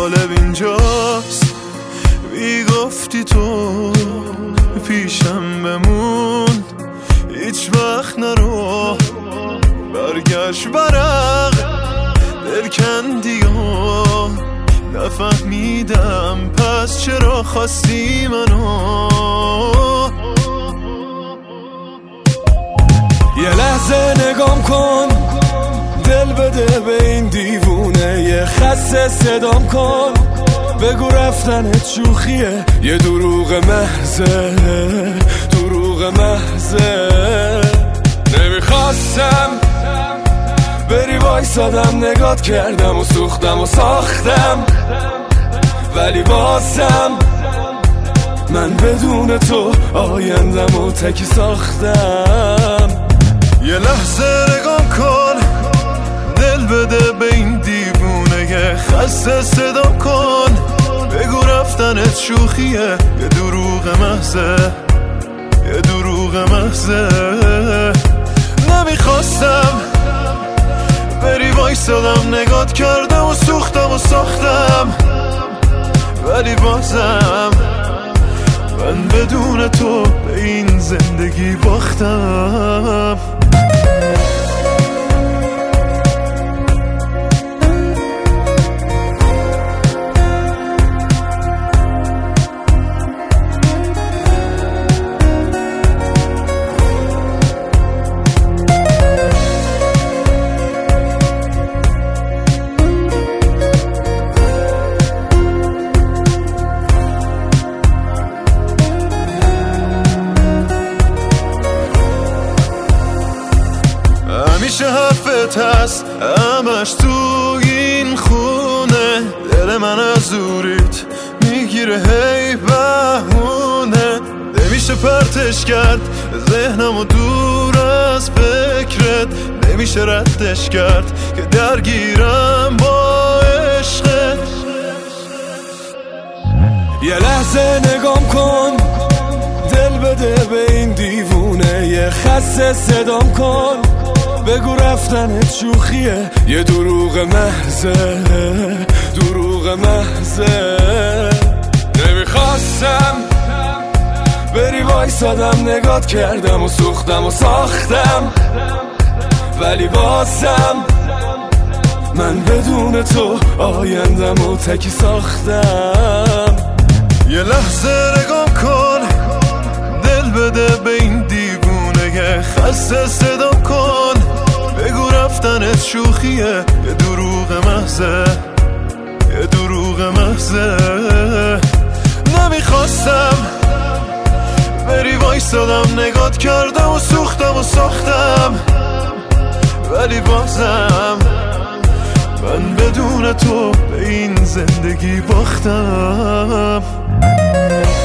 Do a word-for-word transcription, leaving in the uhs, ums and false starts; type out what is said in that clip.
جالب اینجاست میگفتی تو پیشم بمون، هیچ وقت نرو برگشت برق دل کندی و نفهمیدم پس چرا خواستی منو. یه لحظه نگام کن، دل بده به این دیوونه، یه خسته صدام کن، بگو رفتنت شوخیه، یه دروغ محضه دروغ محضه. نمیخواستم بری وایسادم، نگات کردم و سوختم و ساختم، ولی بازم من بدون تو آیندم و تکی ساختم. یه لحظه نگام کن، دل بده به این دیوونه، یه خسته صدام کن، بگو رفتنت شوخیه، یه دروغ محضه یه دروغ محضه. نمیخواستم بری وایسادم، نگات کردم و سوختم و ساختم، ولی بازم من بدون تو به این زندگی باختم. همیشه حرفت هست همش تو این خونه، دل من از دوریت میگیره هی بهونه، نمیشه پرتش کرد ذهنمو دور از فکرت، نمیشه ردش کرد که درگیرم با عشقت. یه لحظه نگام کن، دل بده به این دیوونه، یه خسته صدام کن، بگو رفتنت شوخیه، یه دروغ محضه دروغ محضه. نمیخواستم بری وایسادم، نگات کردم و سوختم و ساختم، ولی بازم من بدون تو آیندم و تکی ساختم. یه لحظه نگام کن، دل بده به این دیوونه، یه خسته صدام کن، بگو رفتنت شوخیه، یه دروغ محضه یه دروغ محضه. نمیخواستم بری وایسادم، نگات کردم و سوختم و ساختم، ولی بازم من بدون تو به این زندگی باختم.